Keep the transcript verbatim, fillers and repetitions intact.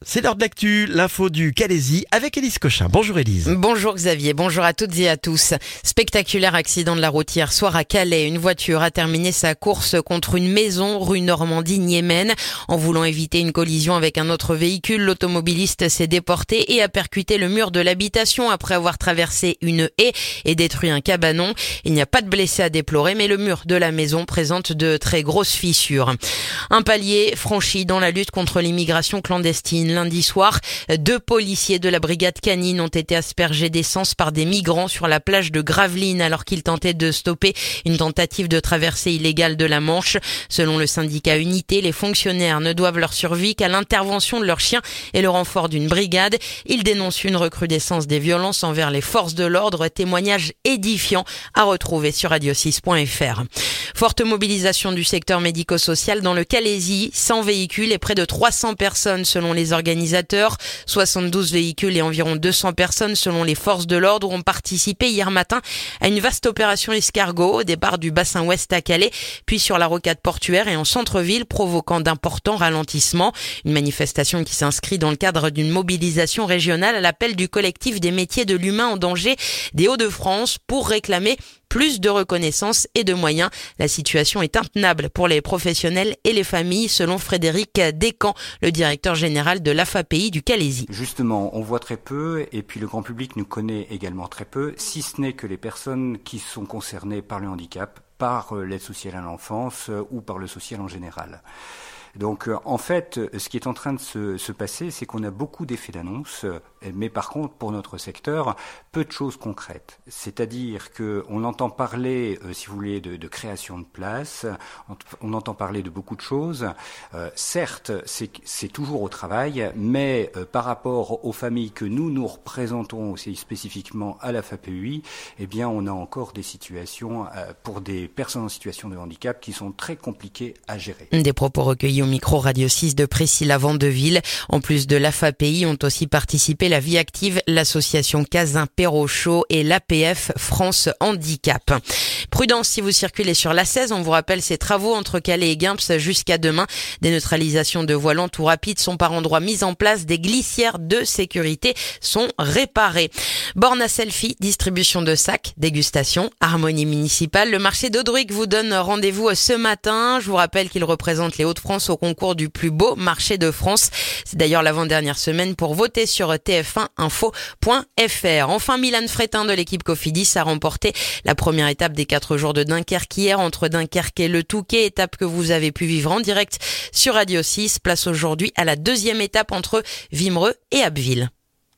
C'est l'heure de l'actu, l'info du Calaisis avec Élise Cochin. Bonjour Élise. Bonjour Xavier, bonjour à toutes et à tous. Spectaculaire accident de la route hier soir à Calais. Une voiture a terminé sa course contre une maison rue Normandie-Niémen. En voulant éviter une collision avec un autre véhicule, l'automobiliste s'est déporté et a percuté le mur de l'habitation après avoir traversé une haie et détruit un cabanon. Il n'y a pas de blessés à déplorer, mais le mur de la maison présente de très grosses fissures. Un palier franchi dans la lutte contre l'immigration clandestine. Lundi soir, deux policiers de la brigade canine ont été aspergés d'essence par des migrants sur la plage de Gravelines alors qu'ils tentaient de stopper une tentative de traversée illégale de la Manche. Selon le syndicat Unité, les fonctionnaires ne doivent leur survie qu'à l'intervention de leurs chiens et le renfort d'une brigade. Ils dénoncent une recrudescence des violences envers les forces de l'ordre. Témoignage édifiant à retrouver sur radio six point f r. Forte mobilisation du secteur médico-social dans le Calaisis, cent véhicules et près de trois cents personnes selon les organisateurs. soixante-douze véhicules et environ deux cents personnes selon les forces de l'ordre ont participé hier matin à une vaste opération escargot au départ du bassin ouest à Calais, puis sur la rocade portuaire et en centre-ville, provoquant d'importants ralentissements. Une manifestation qui s'inscrit dans le cadre d'une mobilisation régionale à l'appel du collectif des métiers de l'humain en danger des Hauts-de-France pour réclamer plus de reconnaissance et de moyens. La situation est intenable pour les professionnels et les familles, selon Frédéric Descamps, le directeur général de l'A F A P I du Calaisis. Justement, on voit très peu, et puis le grand public nous connaît également très peu, si ce n'est que les personnes qui sont concernées par le handicap, par l'aide sociale à l'enfance ou par le social en général. Donc en fait, ce qui est en train de se, se passer, c'est qu'on a beaucoup d'effets d'annonce, mais par contre, pour notre secteur, peu de choses concrètes. C'est-à-dire qu'on entend parler, euh, si vous voulez, de, de création de places, on entend parler de beaucoup de choses. Euh, certes, c'est, c'est toujours au travail, mais euh, par rapport aux familles que nous, nous représentons aussi spécifiquement à la F A P U I, eh bien, on a encore des situations euh, pour des personnes en situation de handicap qui sont très compliquées à gérer. Des propos recueillis au micro Radio six de Priscilla Vandeville. En plus de l'A F A P I, ont aussi participé la Vie Active, l'association Casin Perrochot et l'A P F France Handicap. Prudence si vous circulez sur l'A seize, on vous rappelle ces travaux entre Calais et Guimps jusqu'à demain. Des neutralisations de voies lentes ou rapides sont par endroits mises en place, des glissières de sécurité sont réparées. Borne à selfie, distribution de sacs, dégustation, harmonie municipale. Le marché d'Audruic vous donne rendez-vous ce matin. Je vous rappelle qu'il représente les Hauts-de-France au concours du plus beau marché de France. C'est d'ailleurs l'avant-dernière semaine pour voter sur t f un info point f r. Enfin, Milan Frétin de l'équipe Cofidis a remporté la première étape des quatre jours de Dunkerque hier entre Dunkerque et le Touquet, étape que vous avez pu vivre en direct sur Radio six. Place aujourd'hui à la deuxième étape entre Wimereux et Abbeville.